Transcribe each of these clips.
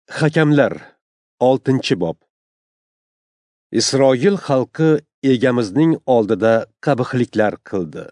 Hakamlar 6-bob. Isroil xalqi egamizning oldida qabihliklar qildi.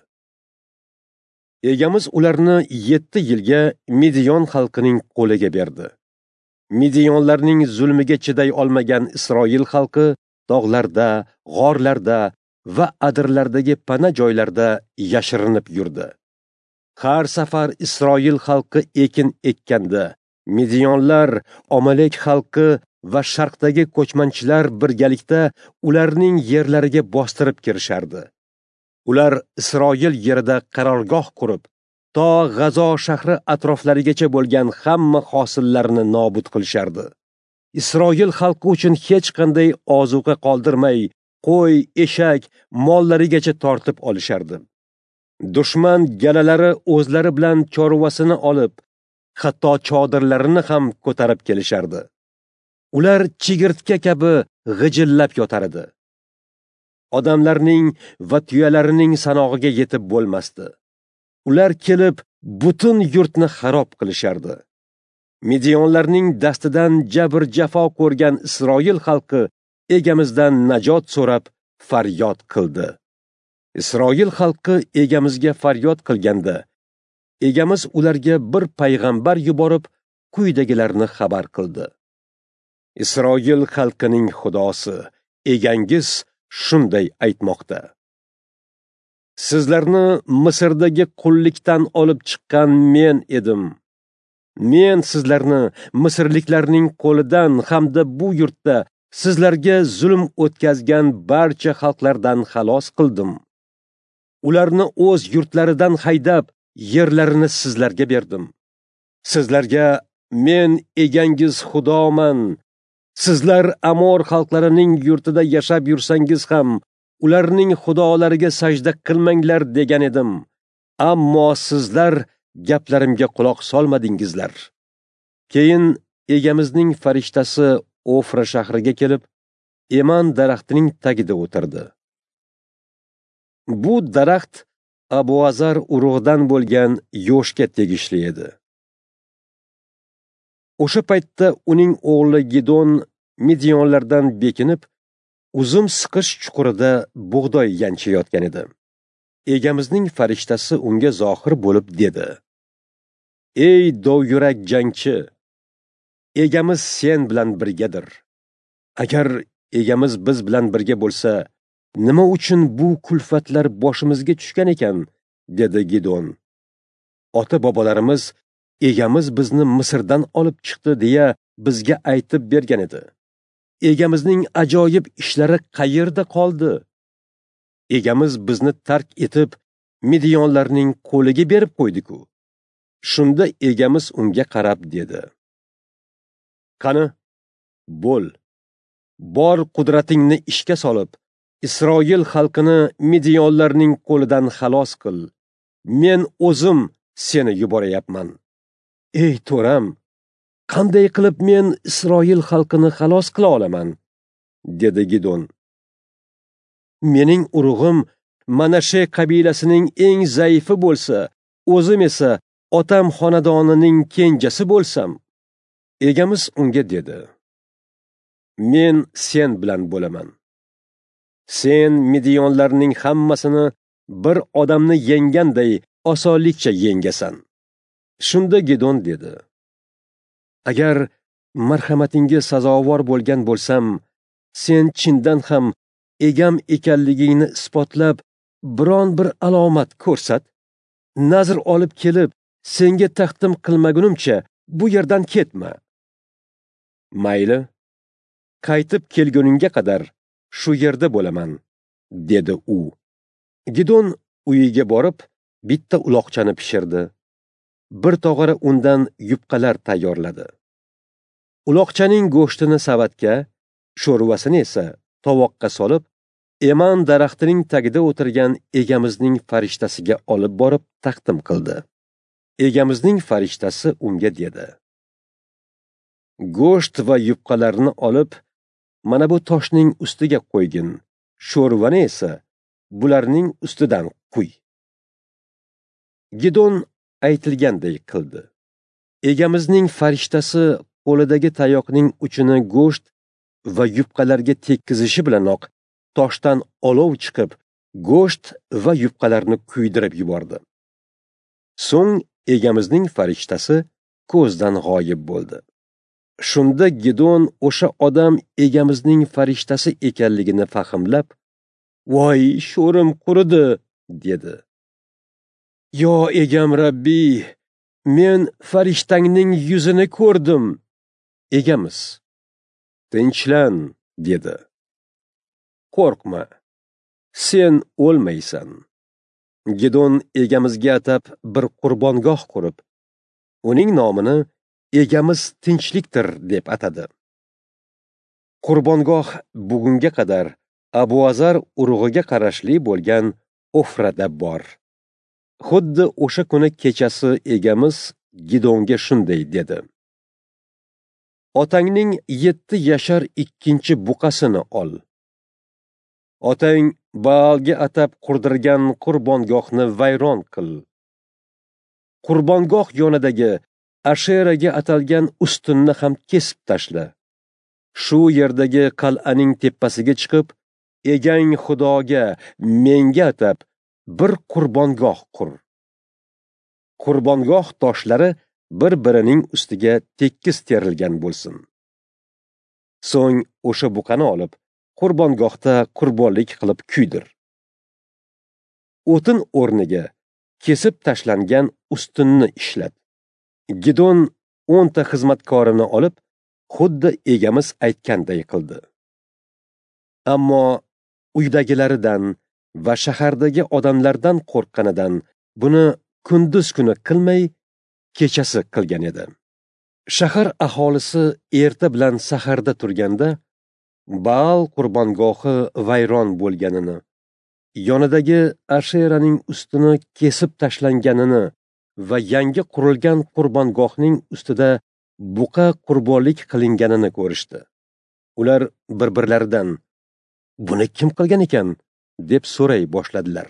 Egamiz ularni 7 yilga Midiyon xalqining qo'liga berdi. Midiyonlarning zulmiga chiday olmagan Isroil xalqi tog'larda, g'orlarda va adirlardagi pana joylarda yashirinib yurdi. Har safar Isroil xalqi ekin ekkanda Midiyonlar, Amalek xalqi va sharqdagi ko'chmanchilar birgalikda ularning yerlariga bostirib kirishardi. Ular Isroil yerida qarorgoh qurib, to G'azo shahri atroflarigacha bo'lgan hamma hosillarni nobud qilishardi. Isroil xalqi uchun hech qanday ozuqa qoldirmay, qo'y, eshak, mollarigacha tortib olishardi. Dushman galalari o'zlari bilan chorvasini olib, hatto chodirlarini ham ko'tarib kelishardi. Ular chigirtka kabi g'ijillab yotar edi. Odamlarning va tuyalarining sanog'iga yetib bo'lmasdi. Ular kelib butun yurtni xarob qilishardi. Midiyonlarning dastidan jabr jafo ko'rgan Isroil xalqi egamizdan najot so'rab faryod qildi. Isroil xalqi egamizga faryod qilganda, egamiz ularga bir payg'ambar yuborib, quyidagilarni xabar qildi. Isroil xalqining Xudosi, egangiz shunday aytmoqda: Sizlarni Misrdagi qullikdan olib chiqqan men edim. Men sizlarni Misrliklarning qo'lidan hamda bu yurtda sizlarga zulm o'tkazgan barcha xalqlardan xalos qildim. Ularni o'z yurtlaridan haydab, yerlarini sizlarga berdim. Sizlarga men egangiz Xudoman. Sizlar Amor xalqlarining yurtida yashab yursangiz ham, ularning xudolariga sajda qilmanglar degan edim. Ammo sizlar gaplarimga quloq solmadingizlar. Keyin egamizning farishtasi Ofra shahriga kelib, eman daraxtining tagida o'tirdi. Bu daraxt Abuazar urug'idan bo'lgan Yoshga tegishli edi. O'sha paytda uning o'g'li Gidon Midiyonlardan bekinib, uzum siqish chuqurida bug'doy yanchayotgan edi. Egamizning farishtasi unga zohir bo'lib dedi: Ey dovyurak jangchi, egamiz sen bilan birgadir. Agar egamiz biz bilan birga bo'lsa, nima uchun bu kulfatlar boshimizga tushgan ekan? Dedi Gidon. Ota-bobolarimiz egamiz bizni Misrdan olib chiqdi deya bizga aytib bergan edi. Egamizning ajoyib ishlari qayerda qoldi? Egamiz bizni tark etib, Midiyonlarning qo'liga berib qo'ydi-ku. Shunda egamiz unga qarab dedi: Qani, bo'l. Bor qudratingni ishga solib, Isroil xalqini Midiyonlarning qo'lidan xalos qil. Men o'zim seni yuborayapman. Ey to'ram, qanday qilib men Isroil xalqini xalos qila olaman? Dedi Gidon. Mening urug'im Manashe qabilasining eng zaifi bo'lsa, o'zim esa otam xonadonining kenjasi bo'lsam. Egamiz unga dedi: Men sen bilan bo'laman. Sen Midiyonlarning hammasini bir odamni yengganday osonlikcha yengasan. Shunda Gidon dedi: Agar marhamatingga sazovor bo'lgan bo'lsam, sen chindan ham egam ekanligingni isbotlab biron bir alomat ko'rsat. Nazr olib kelib, senga taqdim qilmagunimcha bu yerdan ketma. Mayli, qaytib kelguningga qadar shu yerda bo'laman, dedi u. Gidon uyiga borib, bitta uloqchani pishirdi. Bir tog'ora undan yupqalar tayyorladi. Uloqchaning go'shtini savatga, sho'rvasini esa tovoqqa solib, eman daraxtining tagida o'tirgan egamizning farishtasiga olib borib taqdim qildi. Egamizning farishtasi unga dedi: Go'sht va yupqalarni olib, mana bu toshning ustiga qo'ygin. Sho'rvani esa bularning ustidan quy. Gidon aytilganday qildi. Egamizning farishtasi qo'lidagi tayoqning uchini go'sht va yupqalarga tekkizishi bilanoq toshdan olov chiqib, go'sht va yupqalarni kuydirib yubordi. So'ng egamizning farishtasi ko'zdan g'oyib bo'ldi. Shunda Gidon o'sha odam egamizning farishtasi ekanligini fahmlab, "Voy, sho'rim quridi", dedi. "Yo egam Rabbiy, men farishtangning yuzini ko'rdim." Egamiz, "Tinchlan", dedi. "Qo'rqma, sen o'lmaysan." Gidon egamizga atab bir qurbongoh qurib, uning nomini "Egamiz tinchlikdir" deb atadi. Qurbongoh bugunga qadar Abu Azar urug'iga qarashli bo'lgan Ofrada bor. Xuddi o'sha kuni kechasi egamiz Gidonga shunday dedi: "Otangning 7 yashar ikkinchi buqasini ol. Otang Baalga atab qurdirgan qurbongohni vayron qil. Qurbongoh yonidagi Asheraga atalgan ustunni ham kesib tashla. Shu yerdagi qal'aning tepasiga chiqib, egang Xudoga, menga atab bir qurbongoh qur. Qurbongoh toshlari bir-birining ustiga tekis terilgan bo'lsin. So'ng o'sha buqani olib, qurbongohda qurbonlik qilib kuydir. O'tin o'rniga kesib tashlangan ustunni ishlat." Gidon 10 ta xizmatkorini olib, xuddi egamiz aytganday qildi. Ammo uydagilaridan va shahardagi odamlardan qo'rqqanidan buni kunduz kuni qilmay, kechasi qilgan edi. Shahar aholisi erta bilan saharda turganda Baal qurbongohi vayron bo'lganini, yonidagi Asheraning ustini kesib tashlanganini va yangi qurilgan qurbongohning ustida buqa qurbonlik qilinganini ko'rishdi. Ular bir-birlaridan "Buni kim qilgan ekan?" deb so'ray boshladilar.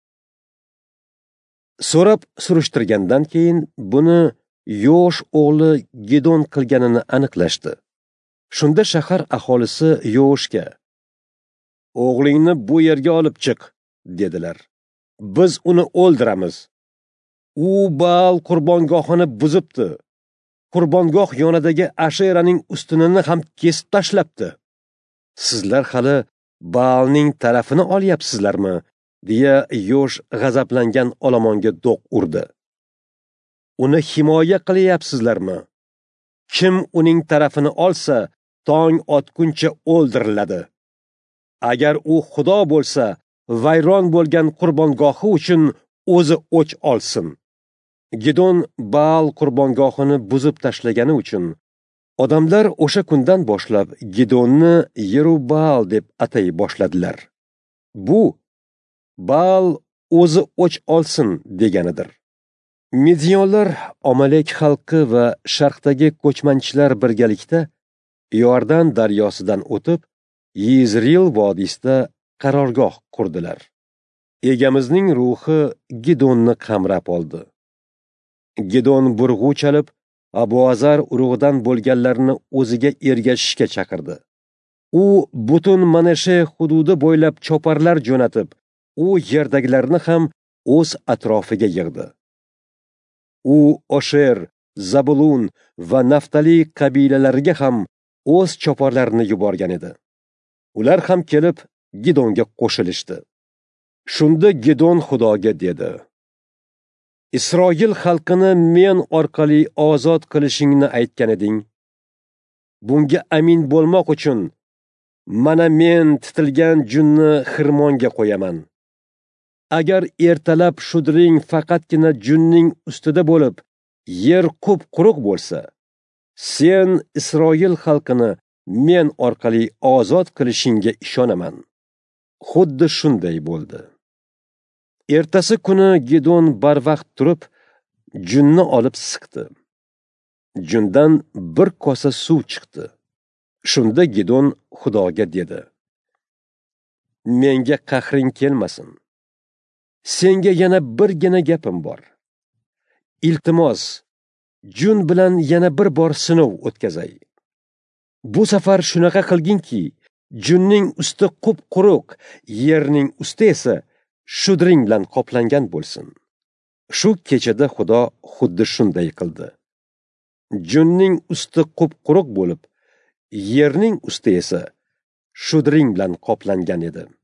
So'rab surishtirgandan keyin buni Yosh o'g'li Gidon qilganini aniqlashdi. Shunda shahar aholisi Yoshga "O'g'lingni bu yerga olib chiq", dedilar. "Biz uni o'ldiramiz. U Baal qurbongohini buzibdi. Qurbongoh yonidagi Asheraning ustunini ham kesib tashlabdi. Sizlar hali Baalning tarafini olyapsizlarmi?" deya Yosh g'azablangan olomonga do'q urdi. "Uni himoya qilyapsizlarmi? Kim uning tarafini olsa, tong otguncha o'ldiriladi. Agar u Xudo bo'lsa, vayron bo'lgan qurbongohi uchun o'zi o'ch olsin." Gidon Baal qurbongohini buzib tashlagani uchun odamlar o'sha kundan boshlab Gidonni Yerub-Baal deb atay boshladilar. Bu Baal o'zi o'ch olsin deganidir. Midyonlar, Amalek xalqi va sharqdagi ko'chmanchilar birgalikda Yordan daryosidan o'tib, Yizril vodiysida qarorgoh qurdilar. Egamizning ruhi Gidonni qamrab oldi. Gidon burg'u chalib, Abu Azar urug'idan bo'lganlarni o'ziga ergashishga chaqirdi. U butun Manashe hududi bo'ylab choparlar jo'natib, u yerdagilarni ham o'z atrofiga yig'di. U Osher, Zabulun va Naftali qabilalariga ham o'z choparlarini yuborgan edi. Ular ham kelib Gidonga qo'shilishdi. Shunda Gidon Xudoga dedi: "Isroil xalqini men orqali ozod qilishingni aytgan eding. Bunga amin bo'lmoq uchun mana men titilgan junni xirmonga qo'yaman. Agar ertalab shudring faqatgina junning ustida bo'lib, yer qup-quruq bo'lsa, sen Isroil xalqini men orqali ozod qilishingga ishonaman." Xuddi shunday bo'ldi. Ertasi kuni Gidon barvaqt turib, junni olib siqdi. Jundan bir kosa suv chiqdi. Shunda Gidon Xudoga dedi: "Menga qahring kelmasin. Senga yana birgina gapim bor. Iltimos, jun bilan yana bir bor sinov o'tkazay. Bu safar shunaqa qilginki, junning usti qup-quruq, yerning usti esa shudring bilan qoplangan bo'lsin. Shu kechada Xudo xuddi shunday qildi. Junning usti qup-quruq bo'lib, yerning usti esa shudring bilan qoplangan edi.